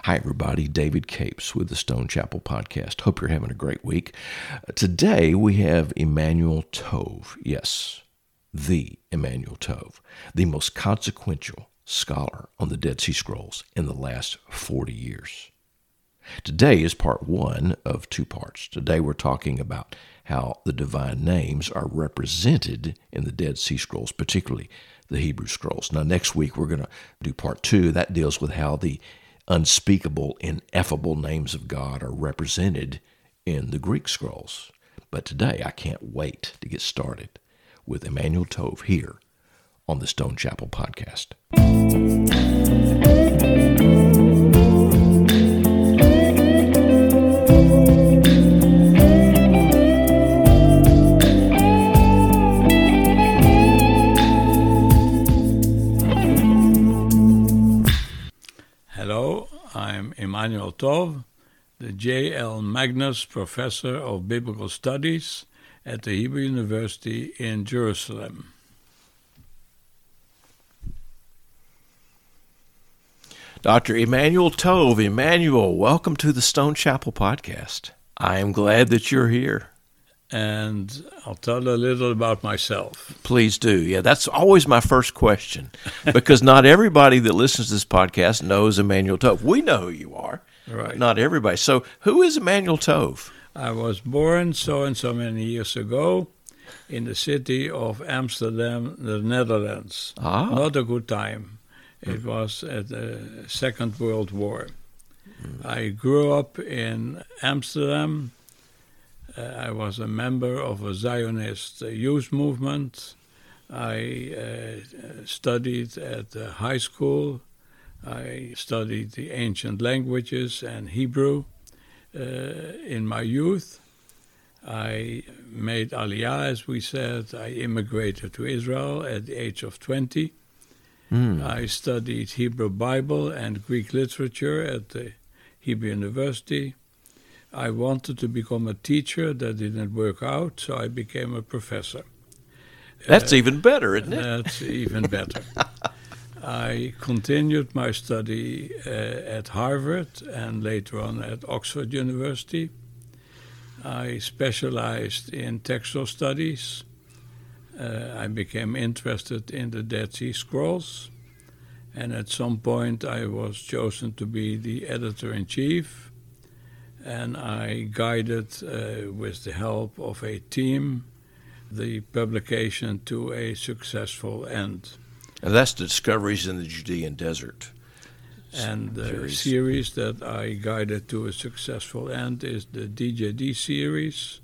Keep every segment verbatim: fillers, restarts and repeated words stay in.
Hi, everybody. David Capes with the Stone Chapel Podcast. Hope you're having a great week. Today, we have Emmanuel Tov. Yes, the Emmanuel Tov, the most consequential scholar on the Dead Sea Scrolls in the last forty years. Today is part one of two parts. Today, we're talking about how the divine names are represented in the Dead Sea Scrolls, particularly the Hebrew Scrolls. Now, next week, we're going to do part two. That deals with how the unspeakable, ineffable names of God are represented in the Greek Scrolls. But today, I can't wait to get started with Emmanuel Tov here on the Stone Chapel Podcast. Hello, I'm Emmanuel Tov, the J L Magnus Professor of Biblical Studies at the Hebrew University in Jerusalem. Doctor Emmanuel Tov, Emmanuel, welcome to the Stone Chapel Podcast. I am glad that you're here. And I'll tell a little about myself. Please do. Yeah, that's always my first question, because not everybody that listens to this podcast knows Emmanuel Tov. We know who you are, Right. but not everybody. So who is Emmanuel Tov? I was born so and so many years ago in the city of Amsterdam, the Netherlands. Ah. Not a good time. It was at the Second World War. I grew up in Amsterdam. Uh, I was a member of a Zionist uh, youth movement. I uh, studied at the high school. I studied the ancient languages and Hebrew uh, in my youth. I made Aliyah, as we said. I immigrated to Israel at the age of twenty. Mm. I studied Hebrew Bible and Greek literature at the Hebrew University. I wanted to become a teacher. That didn't work out, so I became a professor. That's Uh, even better, isn't it? That's even better. I continued my study uh, at Harvard and later on at Oxford University. I specialized in textual studies. Uh, I became interested in the Dead Sea Scrolls, and at some point I was chosen to be the editor-in-chief. And I guided, uh, with the help of a team, the publication to a successful end. And that's the Discoveries in the Judean Desert. And the Series. series that I guided to a successful end is the D J D series,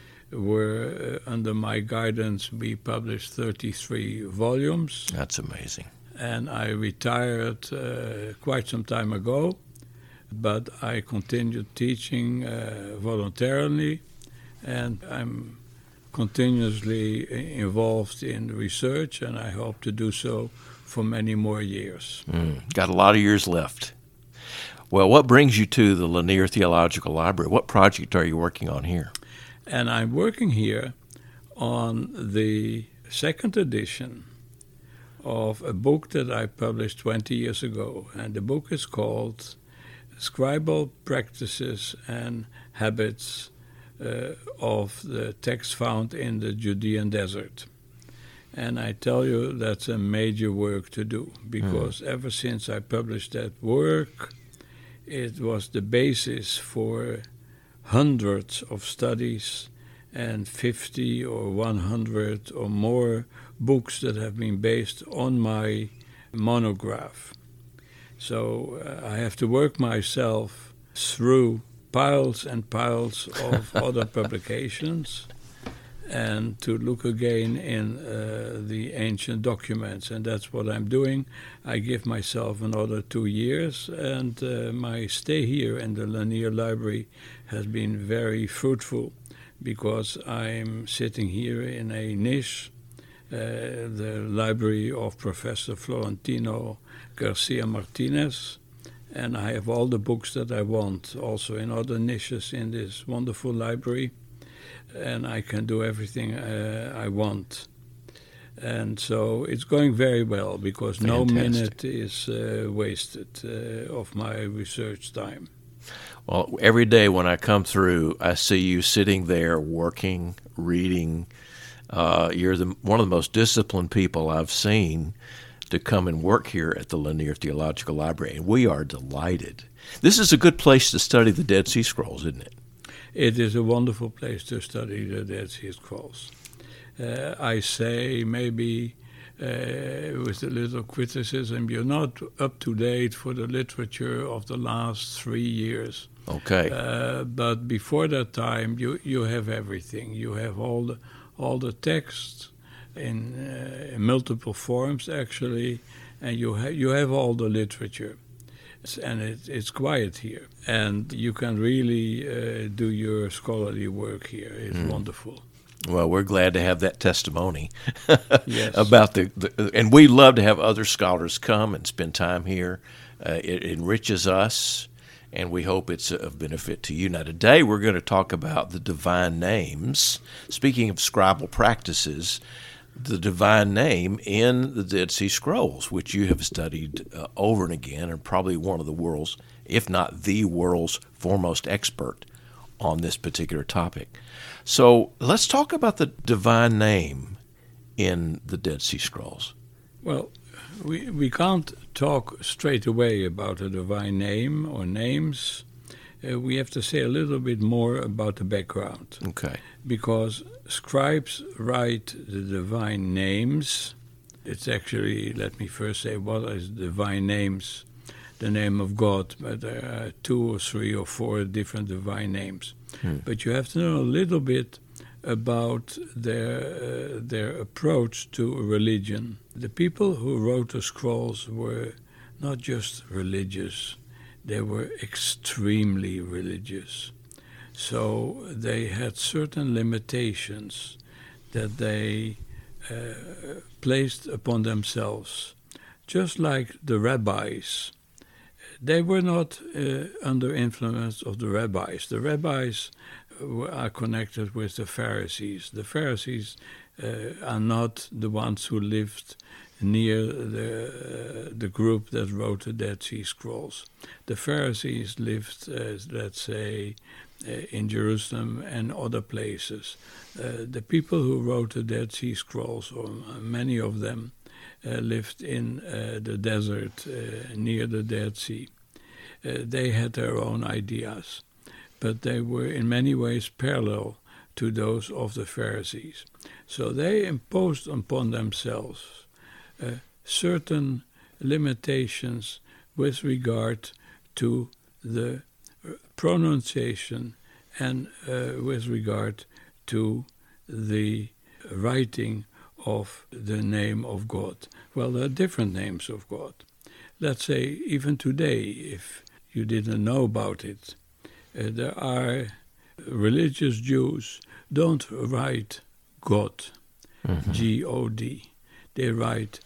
where uh, under my guidance we published thirty-three volumes. That's amazing. And I retired uh, quite some time ago. But I continued teaching uh, voluntarily, and I'm continuously involved in research, and I hope to do so for many more years. Mm, got a lot of years left. Well, what brings you to the Lanier Theological Library? What project are you working on here? And I'm working here on the second edition of a book that I published twenty years ago, and the book is called Scribal Practices and Habits uh, of the Text Found in the Judean Desert. And I tell you, that's a major work to do, because mm. ever since I published that work, it was the basis for hundreds of studies and fifty or one hundred or more books that have been based on my monograph. So uh, I have to work myself through piles and piles of other publications and to look again in uh, the ancient documents. And that's what I'm doing. I give myself another two years, and uh, my stay here in the Lanier Library has been very fruitful, because I'm sitting here in a niche, uh, the library of Professor Florentino Garcia Martinez, and I have all the books that I want, also in other niches in this wonderful library, and I can do everything uh, I want. And so it's going very well because Fantastic. no minute is uh, wasted uh, of my research time. Well, every day when I come through, I see you sitting there working, reading. Uh, you're the, one of the most disciplined people I've seen to come and work here at the Lanier Theological Library, and we are delighted. This is a good place to study the Dead Sea Scrolls, isn't it? It is a wonderful place to study the Dead Sea Scrolls. Uh, I say maybe uh, with a little criticism, you're not up to date for the literature of the last three years. Okay. Uh, but before that time, you, you have everything. You have all the all the texts in, uh, in multiple forms, actually, and you ha- you have all the literature. And it, it's quiet here, and you can really uh, do your scholarly work here. It's mm. wonderful. Well, we're glad to have that testimony yes. about the, the, and we love to have other scholars come and spend time here. Uh, it enriches us, and we hope it's of benefit to you. Now, today we're going to talk about the divine names. Speaking of scribal practices, the divine name in the Dead Sea Scrolls, which you have studied uh, over and again, and probably one of the world's, if not the world's, foremost expert on this particular topic. So let's talk about the divine name in the Dead Sea Scrolls. Well, we we can't talk straight away about a divine name or names. Uh, we have to say a little bit more about the background. Okay. Because scribes write the divine names. It's actually, let me first say, what is divine names? The name of God, but there are two or three or four different divine names. Hmm. But you have to know a little bit about their uh, their approach to religion. The people who wrote the scrolls were not just religious, they were extremely religious. So they had certain limitations that they uh, placed upon themselves. Just like the rabbis, they were not uh, under influence of the rabbis. The rabbis are connected with the Pharisees. The Pharisees uh, are not the ones who lived near the uh, the group that wrote the Dead Sea Scrolls. The Pharisees lived, uh, let's say, uh, in Jerusalem and other places. Uh, the people who wrote the Dead Sea Scrolls, or many of them, uh, lived in uh, the desert uh, near the Dead Sea. Uh, they had their own ideas, but they were in many ways parallel to those of the Pharisees. So they imposed upon themselves uh, certain limitations with regard to the pronunciation and uh, with regard to the writing of the name of God. Well, there are different names of God. Let's say even today, if you didn't know about it, uh, there are religious Jews don't write God, mm-hmm. G O D. They write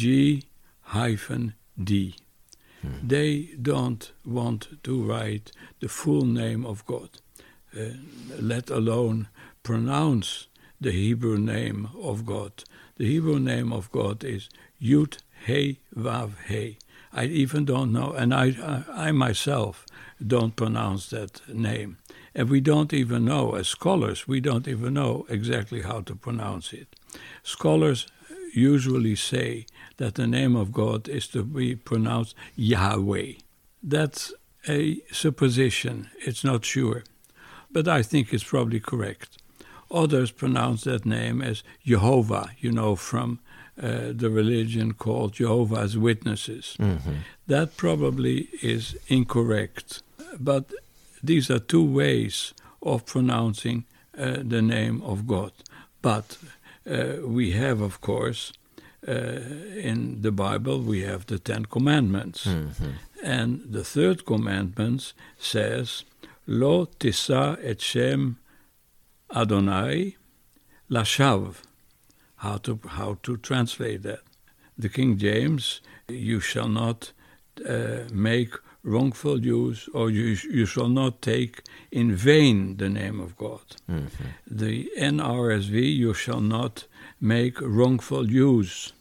G hyphen D. Mm. They don't want to write the full name of God, uh, let alone pronounce the Hebrew name of God. The Hebrew name of God is Yud He Vav He. I even don't know, and I, I, I myself don't pronounce that name. And we don't even know, as scholars, we don't even know exactly how to pronounce it. Scholars usually say that the name of God is to be pronounced Yahweh. That's a supposition, it's not sure, but I think it's probably correct. Others pronounce that name as Jehovah, you know, from uh, the religion called Jehovah's Witnesses. Mm-hmm. That probably is incorrect, but these are two ways of pronouncing uh, the name of God. But uh, we have, of course, uh, in the Bible, we have the Ten Commandments. Mm-hmm. And the third commandment says, Lo tisa et shem Adonai lashav. How to how to translate that? The King James, you shall not uh, make wrongful use, or you you shall not take in vain the name of God. Mm-hmm. The N R S V, you shall not make wrongful use.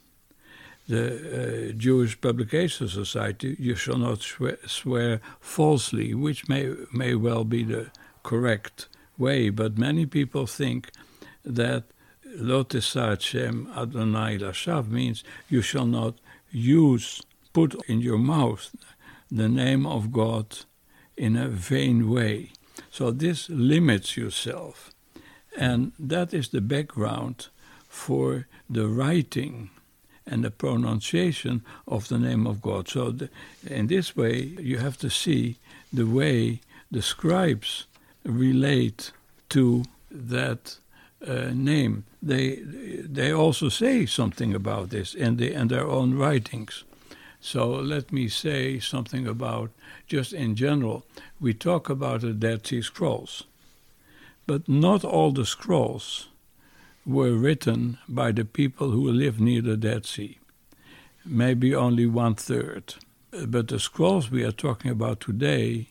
The uh, Jewish Publication Society, you shall not swear, swear falsely, which may may well be the correct way, but many people think that Lo tisar et Shem Adonai Lashav means you shall not use, put in your mouth the name of God in a vain way. So this limits yourself. And that is the background for the writing and the pronunciation of the name of God. So the, in this way, you have to see the way the scribes relate to that uh, name. They they also say something about this in, the, in their own writings. So let me say something about, just in general, we talk about the Dead Sea Scrolls. But not all the scrolls were written by the people who live near the Dead Sea. Maybe only one third. But the scrolls we are talking about today,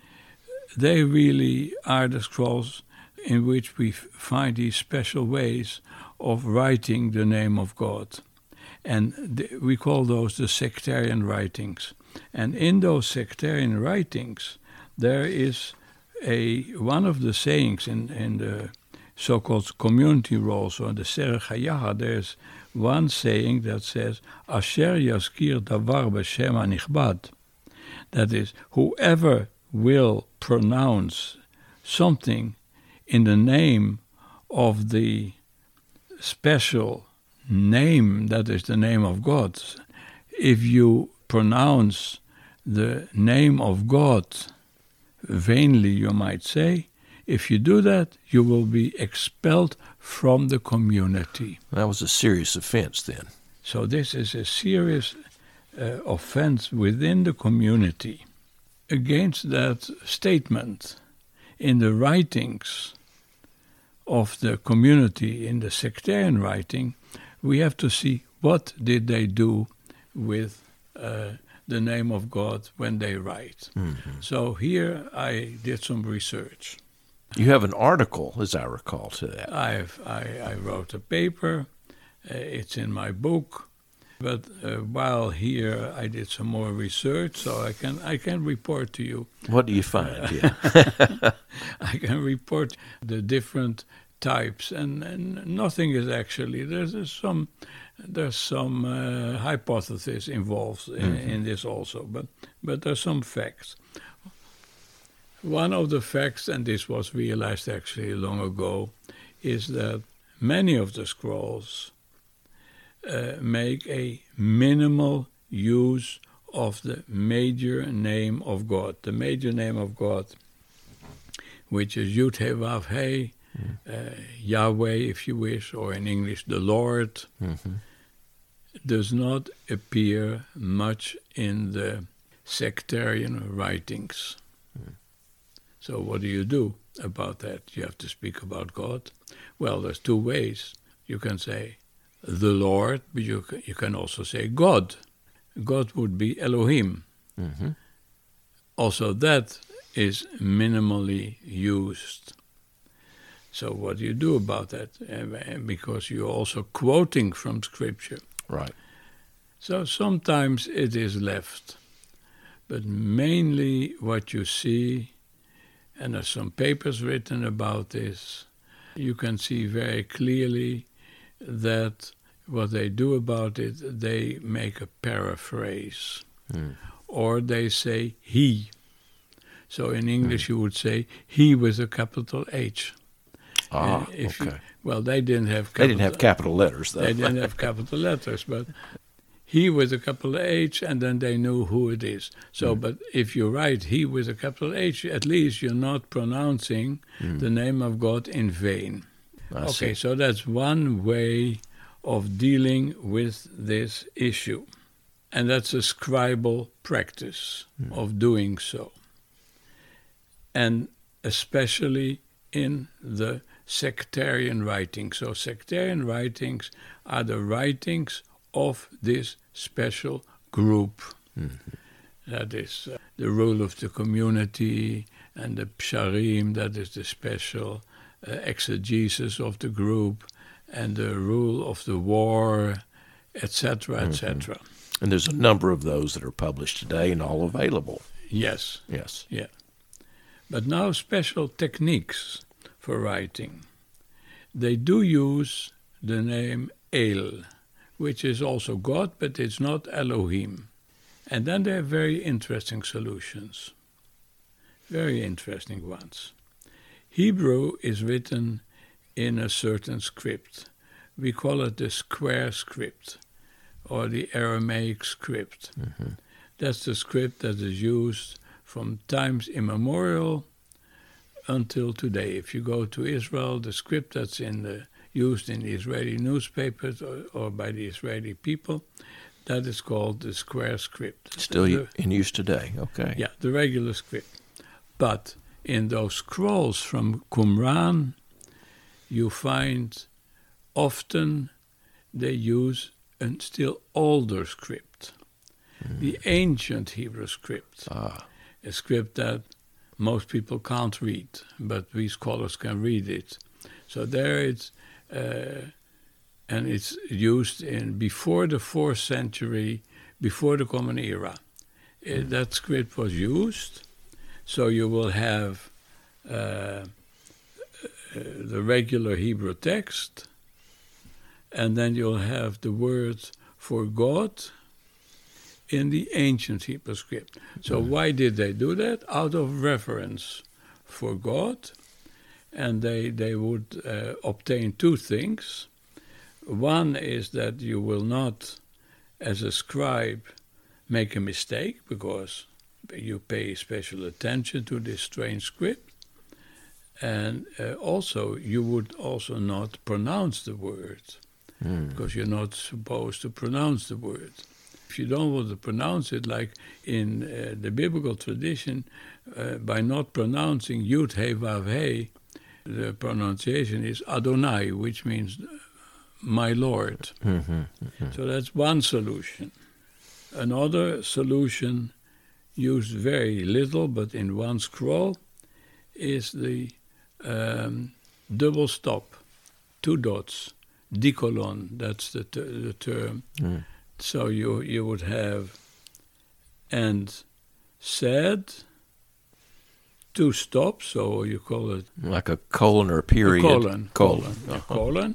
they really are the scrolls in which we find these special ways of writing the name of God. And th- we call those the sectarian writings. And in those sectarian writings, there is a one of the sayings in, in the so-called community rolls, or the Serech HaYahad, there's one saying that says, Asher yaskir davar b'shem hanichbad. That is, whoever will pronounce something in the name of the special name, that is the name of God. If you pronounce the name of God vainly, you might say, if you do that, you will be expelled from the community. That was a serious offense then. So this is a serious uh, offense within the community. Against that statement, in the writings of the community, in the sectarian writing, we have to see what did they do with uh, the name of God when they write. Mm-hmm. So here I did some research. You have an article, as I recall, to that. I've, I, I wrote a paper. Uh, it's in my book. But uh, while here, I did some more research, so I can I can report to you. What do you find? Uh, yeah. I can report the different types, and, and nothing is actually there's, there's some there's some uh, hypothesis involved in, mm-hmm. in this also, but but there's some facts. One of the facts, and this was realized actually long ago, is that many of the scrolls uh, make a minimal use of the major name of God. The major name of God, which is Yud He Vav He, mm. uh, Yahweh, if you wish, or in English, the Lord, mm-hmm. does not appear much in the sectarian writings. Mm. So what do you do about that? You have to speak about God. Well, there's two ways. You can say the Lord, but you can, you can also say God. God would be Elohim. Mm-hmm. Also, that is minimally used. So what do you do about that? Uh, because you're also quoting from Scripture. Right. So sometimes it is left. But mainly what you see, and there's some papers written about this, you can see very clearly that what they do about it, they make a paraphrase. Mm. Or they say he. So in English mm. you would say he with a capital H. Ah, if okay. You, well, they didn't have capital, they didn't have capital letters, though. They didn't have capital letters, but he with a capital H, and then they knew who it is. So, mm. but if you write he with a capital H, at least you're not pronouncing mm. the name of God in vain. I okay, see. So that's one way of dealing with this issue. And that's a scribal practice mm. of doing so. And especially in the sectarian writings. So sectarian writings are the writings of this special group. Mm-hmm. That is uh, the rule of the community, and the psharim, that is the special uh, exegesis of the group, and the rule of the war, et cetera, et cetera. Mm-hmm. And there's a number of those that are published today and all available. Yes. Yes. Yeah. But now special techniques for writing. They do use the name El, which is also God, but it's not Elohim. And then they have very interesting solutions. Very interesting ones. Hebrew is written in a certain script. We call it the square script or the Aramaic script. Mm-hmm. That's the script that is used from times immemorial until today. If you go to Israel, the script that's in the, used in the Israeli newspapers or, or by the Israeli people, that is called the square script. Still the, in use today, okay. Yeah, the regular script. But in those scrolls from Qumran, you find often they use a still older script, mm. the ancient Hebrew script, ah. a script that most people can't read, but we scholars can read it. So there it's, uh, and it's used in before the fourth century, before the Common Era. Mm. It, that script was used, so you will have uh, uh, the regular Hebrew text, and then you'll have the word for God in the ancient Hebrew script. So mm. why did they do that? Out of reverence for God, and they, they would uh, obtain two things. One is that you will not, as a scribe, make a mistake, because you pay special attention to this strange script. And uh, also, you would also not pronounce the word, mm. because you're not supposed to pronounce the word. If you don't want to pronounce it, like in uh, the biblical tradition, uh, by not pronouncing Yud He Vav He, the pronunciation is Adonai, which means my Lord. Mm-hmm, mm-hmm. So that's one solution. Another solution, used very little, but in one scroll, is the um, double stop, two dots, dicolon, that's the, ter- the term. Mm. So you you would have, and said, two stops, so you call it... Like a colon or a period. A colon, colon, colon, uh-huh. a colon,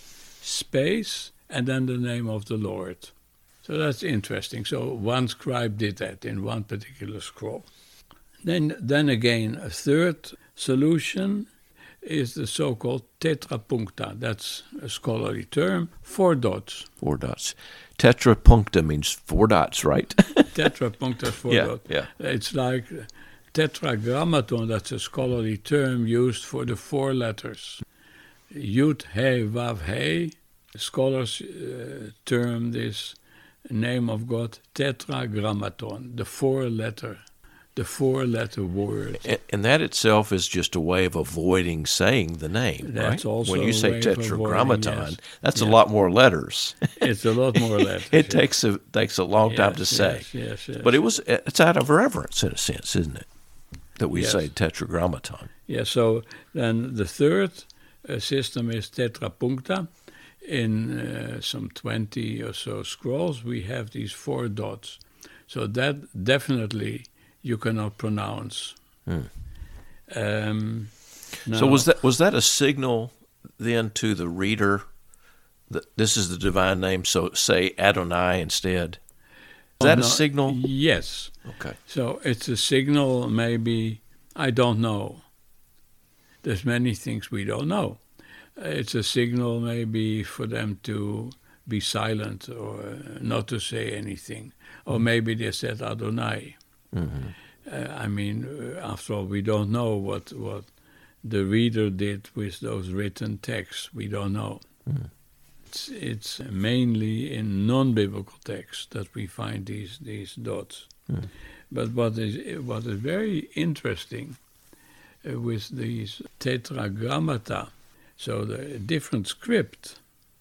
space, and then the name of the Lord. So that's interesting. So one scribe did that in one particular scroll. Then, then again, a third solution is the so-called tetrapuncta. That's a scholarly term, four dots. Four dots. Tetrapuncta means four dots, right? Tetrapuncta is four yeah, dots. Yeah. It's like tetragrammaton, that's a scholarly term used for the four letters. Yud, He, Vav, He. Scholars uh, term this name of God tetragrammaton, the four-letter, the four-letter word. And, and that itself is just a way of avoiding saying the name, that's right? Also when you say tetragrammaton, avoiding, yes. that's yeah. a lot more letters. It's a lot more letters. it yeah. takes a takes a long yes, time to say. Yes, yes, yes. But it was it's out of reverence in a sense, isn't it? That we yes. say tetragrammaton. Yeah. So then the third uh, system is tetrapuncta. In uh, some twenty or so scrolls, we have these four dots. So that definitely you cannot pronounce. Hmm. Um, so was that was that a signal then to the reader that this is the divine name, so say Adonai instead? Is that no, a signal? Yes. Okay. So it's a signal, maybe, I don't know. There's many things we don't know. It's a signal maybe for them to be silent or not to say anything. Or maybe they said Adonai. Mm-hmm. Uh, I mean, after all, we don't know what, what the reader did with those written texts. We don't know. Mm. It's, it's mainly in non-biblical texts that we find these, these dots. Mm. But what is, what is very interesting uh, with these tetragrammata, so the different script,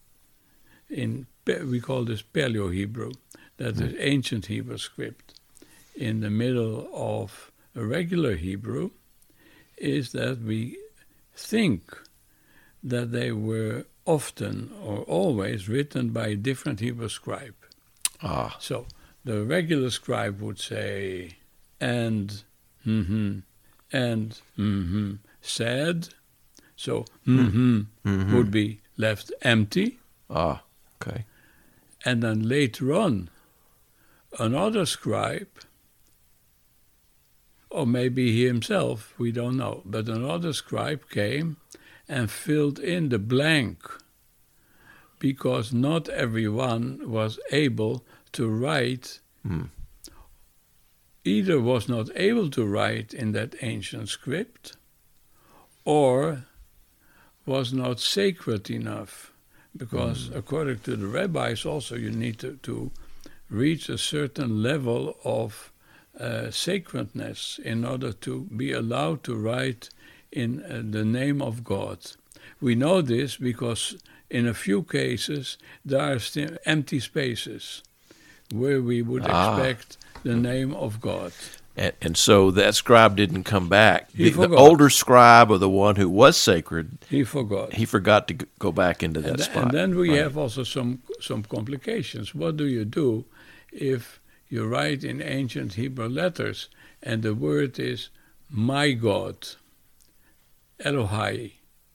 in we call this Paleo-Hebrew, that mm. is ancient Hebrew script, in the middle of a regular Hebrew, is that we think that they were often or always written by a different Hebrew scribe. Ah. So the regular scribe would say, and, mm-hmm, and, mm-hmm, said. So, mm-hmm, mm-hmm. would be left empty. Ah, okay. And then later on, another scribe, or maybe he himself, we don't know, but another scribe came and filled in the blank, because not everyone was able to write, mm. either was not able to write in that ancient script, or was not sacred enough. Because mm. according to the rabbis also, you need to, to reach a certain level of uh, sacredness in order to be allowed to write in uh, the name of God. We know this because in a few cases there are still empty spaces where we would ah. expect the name of God. And, and so that scribe didn't come back. He the, the older scribe, or the one who was sacred, he forgot. He forgot to go back into that and, spot. And then we right. have also some some complications. What do you do if you write in ancient Hebrew letters and the word is my God, Elohai,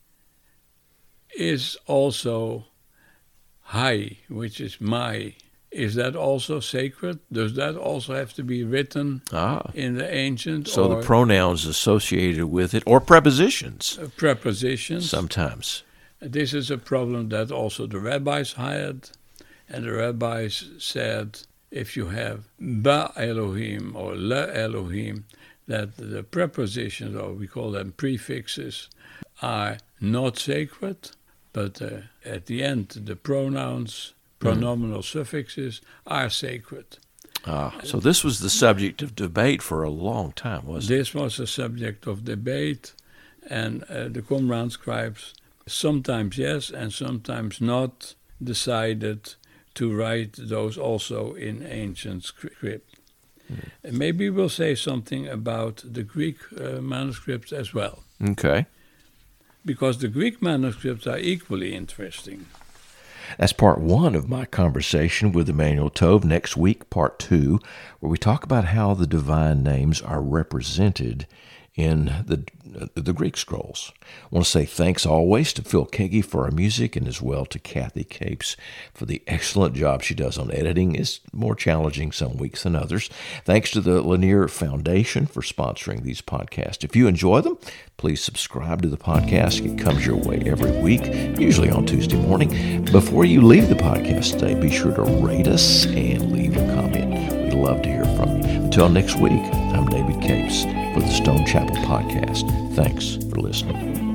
is also Hai, which is my? Is that also sacred? Does that also have to be written ah. in the ancient? So or the pronouns associated with it, or prepositions. Uh, prepositions. Sometimes. This is a problem that also the rabbis had. And the rabbis said, if you have Ba Elohim or Le Elohim, that the prepositions, or we call them prefixes, are not sacred, but uh, at the end the pronouns, pronominal mm. suffixes, are sacred. Ah, so this was the subject of debate for a long time, wasn't it? This was a subject of debate, and uh, the Qumran scribes, sometimes yes and sometimes not, decided to write those also in ancient script. Mm. And maybe we'll say something about the Greek uh, manuscripts as well. Okay. Because the Greek manuscripts are equally interesting. That's part one of my conversation with Emmanuel Tov. Next week, part two, where we talk about how the divine names are represented in the the Greek scrolls. I want to say thanks always to Phil Kagi for our music, and as well to Kathy Capes for the excellent job she does on editing. It's more challenging some weeks than others. Thanks to the Lanier Foundation for sponsoring these podcasts. If you enjoy them, please subscribe to the podcast. It comes your way every week, usually on Tuesday morning. Before you leave the podcast today, be sure to rate us and leave a comment. We'd love to hear from you. Until next week, I'm David Capes for the Stone Chapel Podcast. Thanks for listening.